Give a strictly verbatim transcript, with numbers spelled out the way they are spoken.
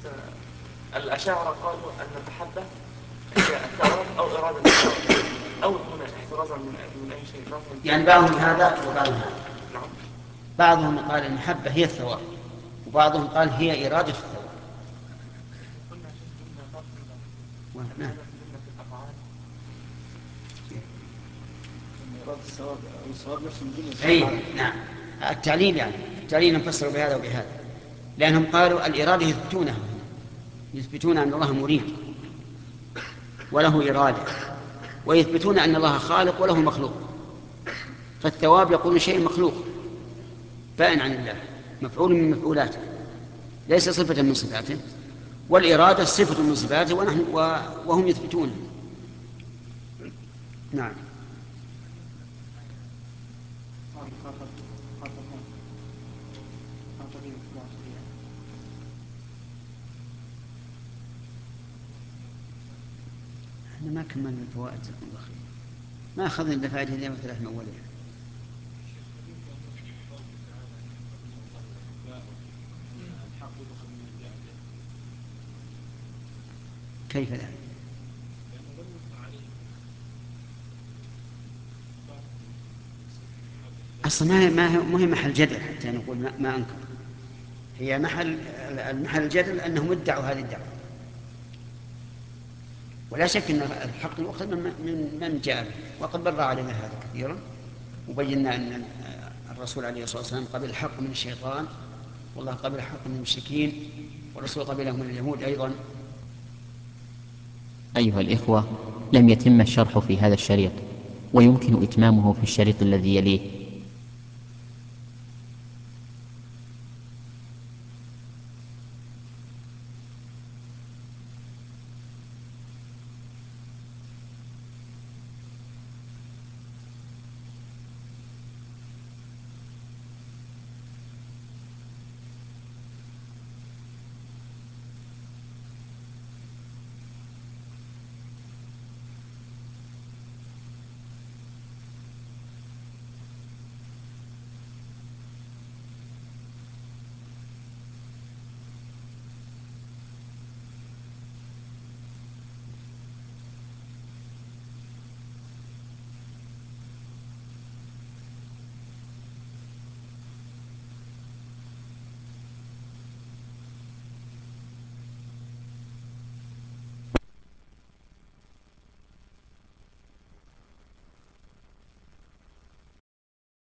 الأشاعرة قالوا أن المحبة هي الثواب أو إرادة الثواب، أو هنا احترازا من من أي شيء. يعني بعضهم هذا وبعضهم هذا. نعم. بعضهم قال المحبة هي الثواب، وبعضهم قال هي إرادة الثواب. نعم. أي نعم، التعليل يعني التعليل نفسر بهذا وبهذا، لأنهم قالوا الإرادة يثبتونها، يثبتون أن الله مريد وله إرادة، ويثبتون أن الله خالق وله مخلوق. فالثواب يقول شيء مخلوق بائن عن الله، مفعول من مفعولاته، ليس صفة من صفاته، والإرادة صفة من صفاته ونحن وهم يثبتونه. نعم. احنا ما كملنا الفوائد، جزاكم الله خير، ما أخذنا إلا فائدة اثنين وثلاث من أولها. كيف ذلك؟ أصلا ما هي ما هي محل جدل حتى نقول ما, ما أنكر، هي محل المحل الجدل أنهم ادعوا هذه الدعوة، ولا شك أن الحق يؤخذ من من من جاء به، وقد بر علينا هذا كثيرا، وبينا أن الرسول عليه الصلاة والسلام قبل الحق من الشيطان، والله قبل الحق من المشركين، والرسول قبله من اليهود أيضا. أيها الإخوة، لم يتم الشرح في هذا الشريط، ويمكن إتمامه في الشريط الذي يليه.